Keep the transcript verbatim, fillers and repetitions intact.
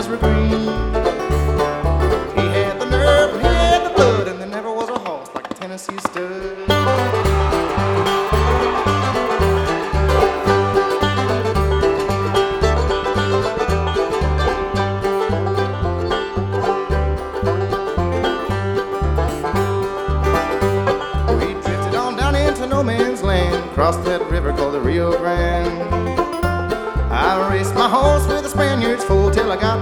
Ezra Green. He had the nerve and he had the blood, and there never was a horse like a Tennessee stud. We drifted on down into no man's land, crossed that river called the Rio Grande. I raced my horse with the Spaniards full till I got